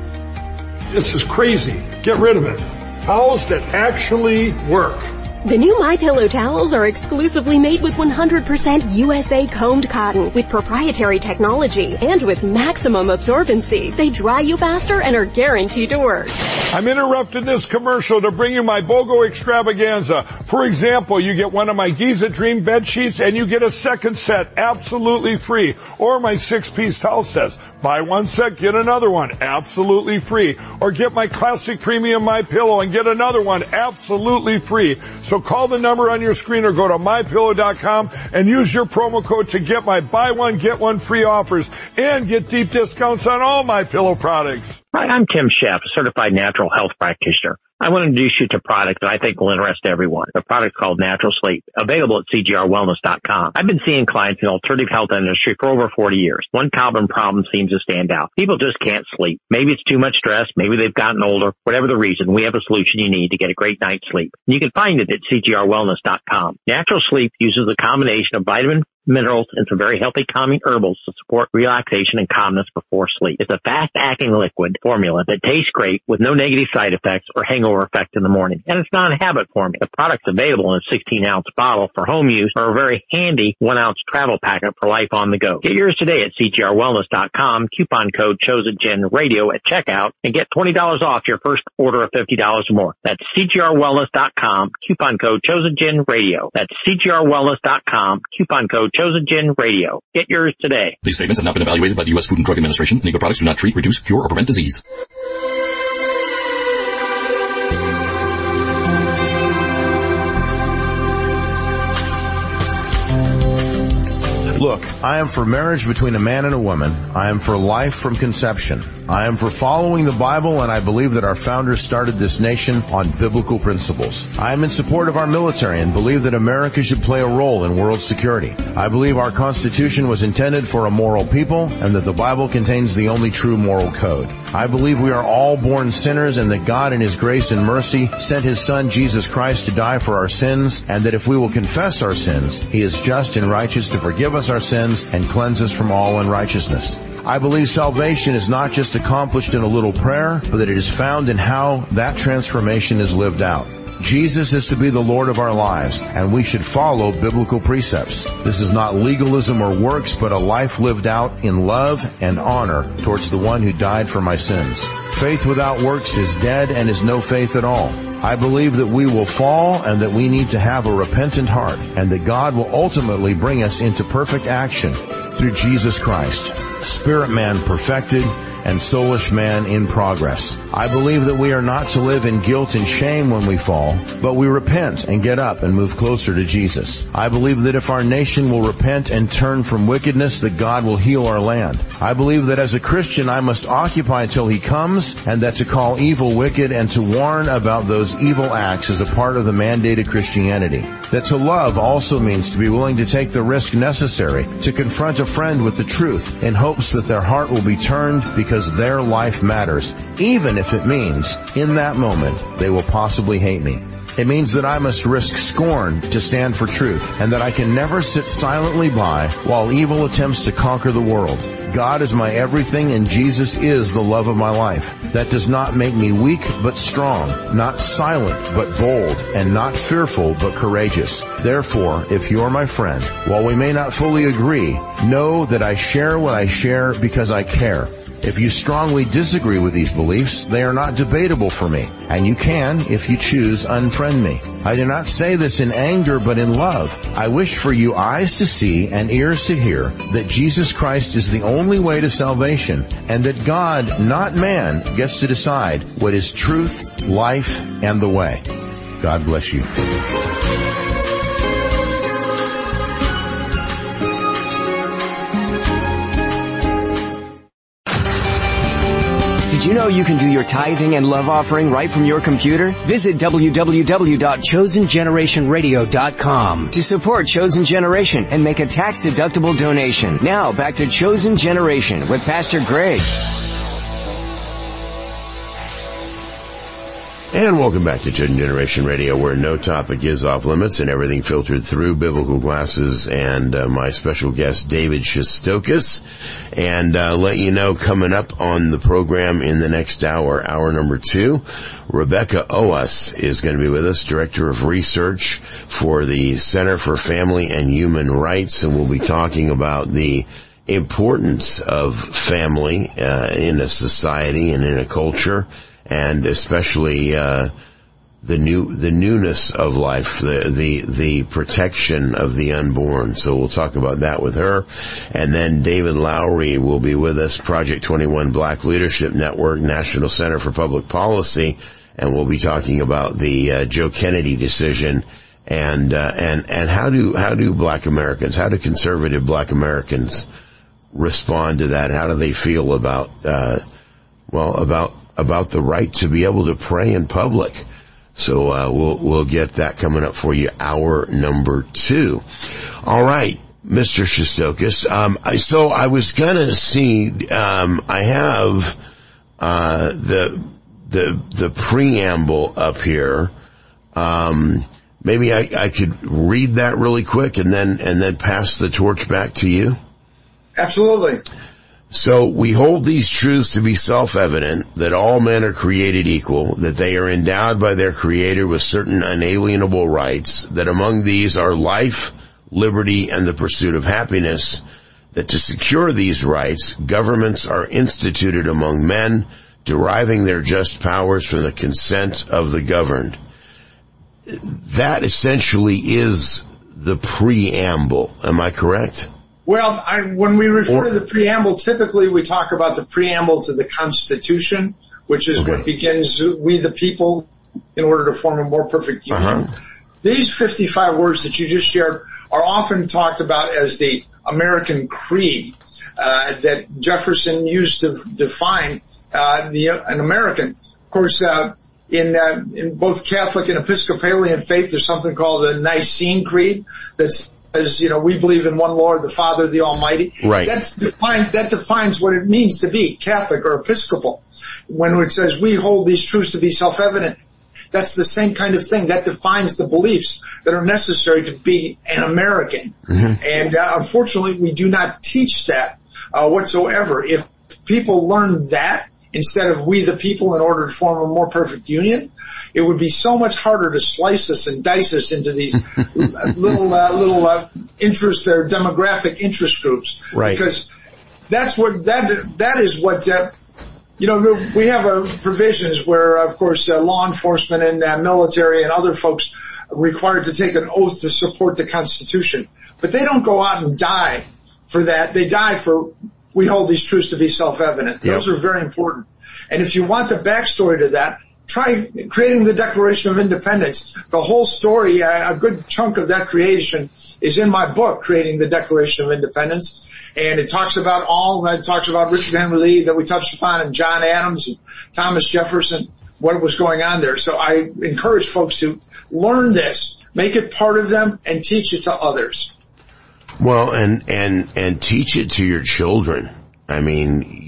This is crazy. Get rid of it. Towels that actually work.
The new MyPillow towels are exclusively made with 100% USA combed cotton with proprietary technology and with maximum absorbency. They dry you faster and are guaranteed to work.
I'm interrupting this commercial to bring you my BOGO extravaganza. For example, you get one of my Giza Dream bed sheets and you get a second set absolutely free. Or my 6-piece towel sets. Buy one set, get another one absolutely free. Or get my classic premium MyPillow and get another one absolutely free. So call the number on your screen or go to MyPillow.com and use your promo code to get my buy one, get one free offers and get deep discounts on all MyPillow products.
Hi, I'm Tim Sheff, a certified natural health practitioner. I want to introduce you to a product that I think will interest everyone. The product's called Natural Sleep, available at CGRWellness.com. I've been seeing clients in the alternative health industry for over 40 years. One common problem seems to stand out. People just can't sleep. Maybe it's too much stress. Maybe they've gotten older. Whatever the reason, we have a solution you need to get a great night's sleep. And you can find it at CGRWellness.com. Natural Sleep uses a combination of vitamin, minerals, and some very healthy calming herbals to support relaxation and calmness before sleep. It's a fast-acting liquid formula that tastes great with no negative side effects or hangover effect in the morning. And it's not a habit formula. The product's available in a 16-ounce bottle for home use or a very handy 1-ounce travel packet for life on the go. Get yours today at CGRWellness.com, coupon code ChosenGenRadio at checkout, and get $20 off your first order of $50 or more. That's CGRWellness.com, coupon code ChosenGenRadio. That's CGRWellness.com, coupon code ChosenGenRadio. Get yours today.
These statements have not been evaluated by the U.S. Food and Drug Administration. Legal products do not treat, reduce, cure, or prevent disease.
Look, I am for marriage between a man and a woman. I am for life from conception. I am for following the Bible, and I believe that our founders started this nation on biblical principles. I am in support of our military and believe that America should play a role in world security. I believe our Constitution was intended for a moral people and that the Bible contains the only true moral code. I believe we are all born sinners and that God in His grace and mercy sent His Son Jesus Christ to die for our sins, and that if we will confess our sins, He is just and righteous to forgive us our sins and cleanse us from all unrighteousness. I believe salvation is not just accomplished in a little prayer, but that it is found in how that transformation is lived out. Jesus is to be the Lord of our lives, and we should follow biblical precepts. This is not legalism or works, but a life lived out in love and honor towards the one who died for my sins. Faith without works is dead and is no faith at all. I believe that we will fall and that we need to have a repentant heart, and that God will ultimately bring us into perfect action through Jesus Christ. Spirit man perfected and soulish man in progress. I believe that we are not to live in guilt and shame when we fall, but we repent and get up and move closer to Jesus. I believe that if our nation will repent and turn from wickedness, that God will heal our land. I believe that as a Christian I must occupy till He comes, and that to call evil wicked and to warn about those evil acts is a part of the mandated Christianity. That to love also means to be willing to take the risk necessary to confront a friend with the truth in hopes that their heart will be turned because their life matters, even if it means in that moment they will possibly hate me. It means that I must risk scorn to stand for truth, and that I can never sit silently by while evil attempts to conquer the world. God is my everything, and Jesus is the love of my life. That does not make me weak but strong, not silent but bold, and not fearful but courageous. Therefore, if you're my friend, while we may not fully agree, know that I share what I share because I care. If you strongly disagree with these beliefs, they are not debatable for me, and you can, if you choose, unfriend me. I do not say this in anger, but in love. I wish for you eyes to see and ears to hear that Jesus Christ is the only way to salvation, and that God, not man, gets to decide what is truth, life, and the way. God bless you.
Did you know you can do your tithing and love offering right from your computer? Visit www.chosengenerationradio.com to support Chosen Generation and make a tax-deductible donation. Now, back to Chosen Generation with Pastor Greg.
And welcome back to Chosen Generation Radio, where no topic is off limits and everything filtered through biblical glasses, and my special guest, David Shestokas. And let you know, coming up on the program in the next hour, hour number 2, Rebecca Oas is going to be with us, Director of Research for the Center for Family and Human Rights, and we'll be talking about the importance of family in a society and in a culture, and especially the newness of life, the protection of the unborn. So we'll talk about that with her. And then David Lowry will be with us, Project 21 Black Leadership Network, National Center for Public Policy, and we'll be talking about the Joe Kennedy decision and how do Black Americans, how do conservative Black Americans respond to that? How do they feel about about the right to be able to pray in public? So we'll get that coming up for you, hour number 2. All right, Mr. Shestokas. So I was gonna see. I have the preamble up here. Maybe I could read that really quick and then pass the torch back to you.
Absolutely.
So we hold these truths to be self-evident, that all men are created equal, that they are endowed by their Creator with certain unalienable rights, that among these are life, liberty, and the pursuit of happiness, that to secure these rights, governments are instituted among men, deriving their just powers from the consent of the governed. That essentially is the preamble. Am I correct?
Well, when we refer to the preamble, typically we talk about the preamble to the Constitution, which is what begins, we the people, in order to form a more perfect union. These 55 words that you just shared are often talked about as the American Creed, that Jefferson used to define an American. Of course, in both Catholic and Episcopalian faith, there's something called the Nicene Creed that's, as you know, we believe in one Lord, the Father, the Almighty.
Right.
That defines what it means to be Catholic or Episcopal. When it says we hold these truths to be self-evident, that's the same kind of thing. That defines the beliefs that are necessary to be an American. And unfortunately, we do not teach that whatsoever. If people learn that instead of we the people in order to form a more perfect union, it would be so much harder to slice us and dice us into these little interest or demographic interest groups.
Right.
Because that's what, that is what, we have provisions where, of course, law enforcement and military and other folks are required to take an oath to support the Constitution. But they don't go out and die for that. They die for, we hold these truths to be self-evident. Those are very important. And if you want the backstory to that, try creating the Declaration of Independence. The whole story, a good chunk of that creation is in my book, Creating the Declaration of Independence. And it talks about Richard Henry Lee that we touched upon, and John Adams and Thomas Jefferson, what was going on there. So I encourage folks to learn this, make it part of them, and teach it to others.
Well, and teach it to your children. I mean,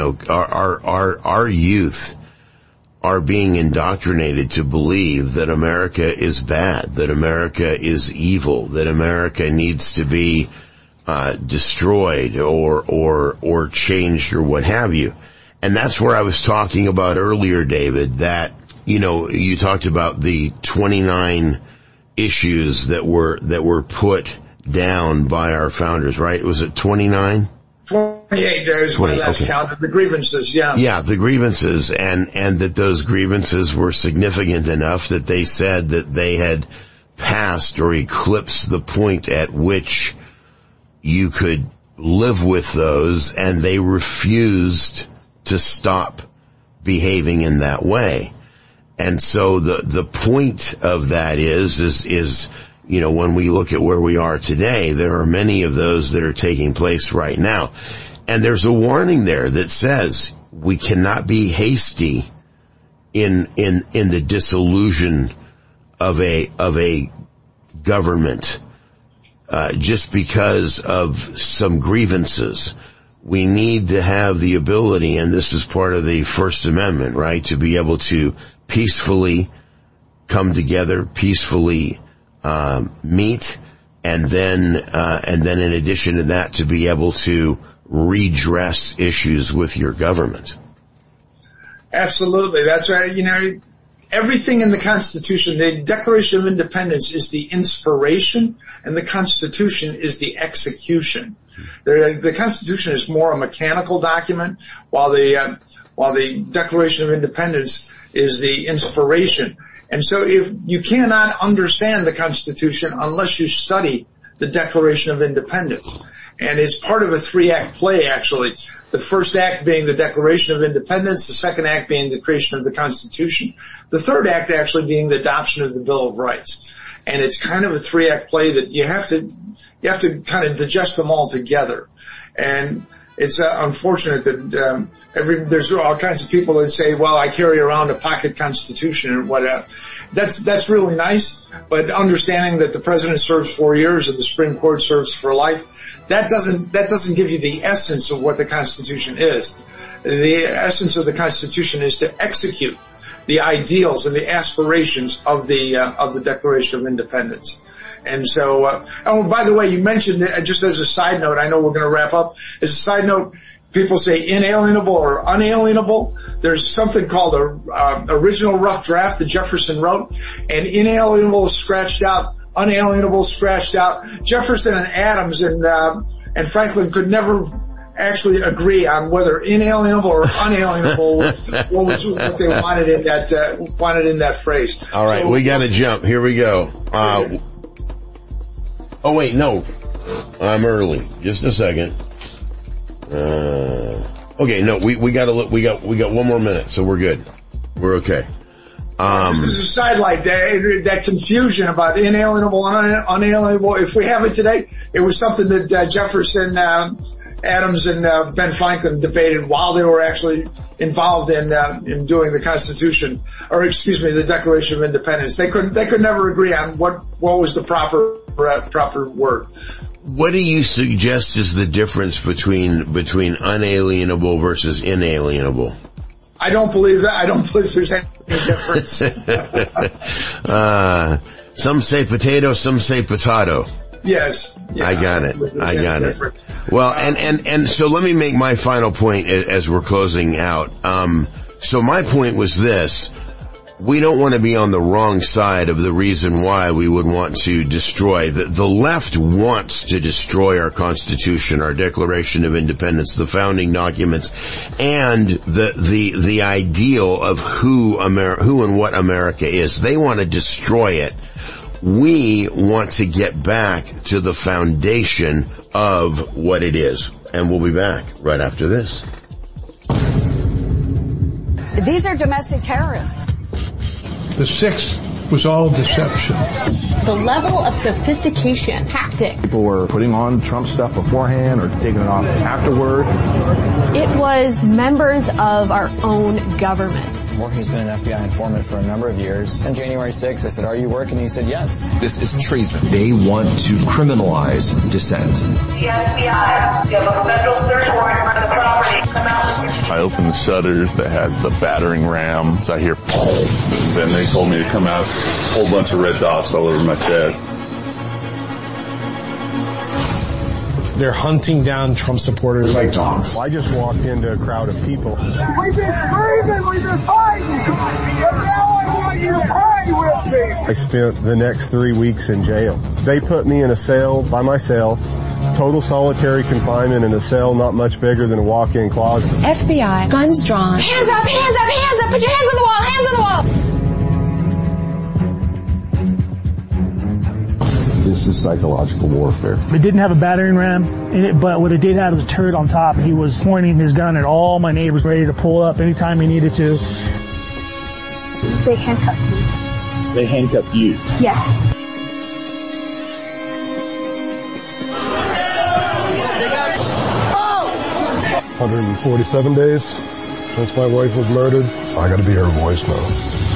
our youth are being indoctrinated to believe that America is bad, that America is evil, that America needs to be destroyed or changed or what have you. And that's where I was talking about earlier, David, that, you talked about the 29 issues that were put down by our founders, right? Was it 29?
28 days, my last count. The grievances, yeah.
Yeah, the grievances, and that those grievances were significant enough that they said that they had passed or eclipsed the point at which you could live with those, and they refused to stop behaving in that way. And so the point of that is, you know, when we look at where we are today, there are many of those that are taking place right now. And there's a warning there that says we cannot be hasty in the dissolution of a government, just because of some grievances. We need to have the ability, and this is part of the First Amendment, right, to be able to peacefully come together, peacefully meet, and then in addition to that, to be able to redress issues with your government.
Absolutely. That's right. You know, everything in the Constitution, the Declaration of Independence is the inspiration, and the Constitution is the execution. The Constitution is more a mechanical document, while the Declaration of Independence is the inspiration. And so if you cannot understand the Constitution unless you study the Declaration of Independence. And it's part of a 3-act play, actually. The first act being the Declaration of Independence, the second act being the creation of the Constitution, the third act actually being the adoption of the Bill of Rights. And it's kind of a 3-act play that you have to kind of digest them all together. And it's unfortunate that there's all kinds of people that say, well, I carry around a pocket constitution and whatever. That's really nice, but understanding that the president serves 4 years and the Supreme Court serves for life, that doesn't give you the essence of what the Constitution is. The essence of the Constitution is to execute the ideals and the aspirations of the Declaration of Independence. And so, oh, by the way, you mentioned, just as a side note, I know we're going to wrap up. As a side note, people say inalienable or unalienable. There's something called a original rough draft that Jefferson wrote, and inalienable is scratched out, unalienable scratched out. Jefferson and Adams and Franklin could never actually agree on whether inalienable or unalienable was what they wanted in that phrase.
All right, so, we got to jump. Here we go. Oh wait, no, I'm early. Just a second. Okay, no, we got one more minute, so we're good. We're okay.
This is a sidelight, that confusion about inalienable and unalienable. If we have it today, it was something that Jefferson, Adams, and Ben Franklin debated while they were actually involved in doing the Constitution, or excuse me, the Declaration of Independence. They could never agree on what was the proper word.
What do you suggest is the difference between unalienable versus inalienable?
I don't believe that. I don't believe there's any difference.
Some say potato, some say potato.
Yes. Yeah,
I got it. Well, and so let me make my final point as we're closing out. So my point was this. We don't want to be on the wrong side of the reason why we would want to destroy. The left wants to destroy our Constitution, our Declaration of Independence, the founding documents, and the ideal of who and what America is. They want to destroy it. We want to get back to the foundation of what it is. And we'll be back right after this.
These are domestic terrorists.
The 6th was all deception.
The level of sophistication, tactic.
People were putting on Trump stuff beforehand or taking it off afterward.
It was members of our own government.
He's been an FBI informant for a number of years. On January 6th, I said, "Are you working?" He said, "Yes."
This is treason. They want to criminalize dissent.
The FBI, you have a federal search warrant on the property. Come out.
I opened the shutters that had the battering ram. So I hear, then they told me to come out, a whole bunch of red dots all over my chest.
They're hunting down Trump supporters like dogs.
I just walked into a crowd of people.
We've been screaming, we've been fighting, but now I want you to pray with me.
I spent the next 3 weeks in jail. They put me in a cell by myself
total solitary confinement in a cell not much bigger than a walk-in closet.
FBI, guns drawn.
Hands up, hands up, hands up! Put your hands on the wall, hands on the wall!
This is psychological warfare.
It didn't have a battering ram in it, but what it did have was a turret on top. He was pointing his gun at all my neighbors, ready to pull up anytime he needed to.
They handcuffed me.
They handcuffed you?
Yes.
Oh! 147 days since my wife was murdered, so I gotta be her voice now.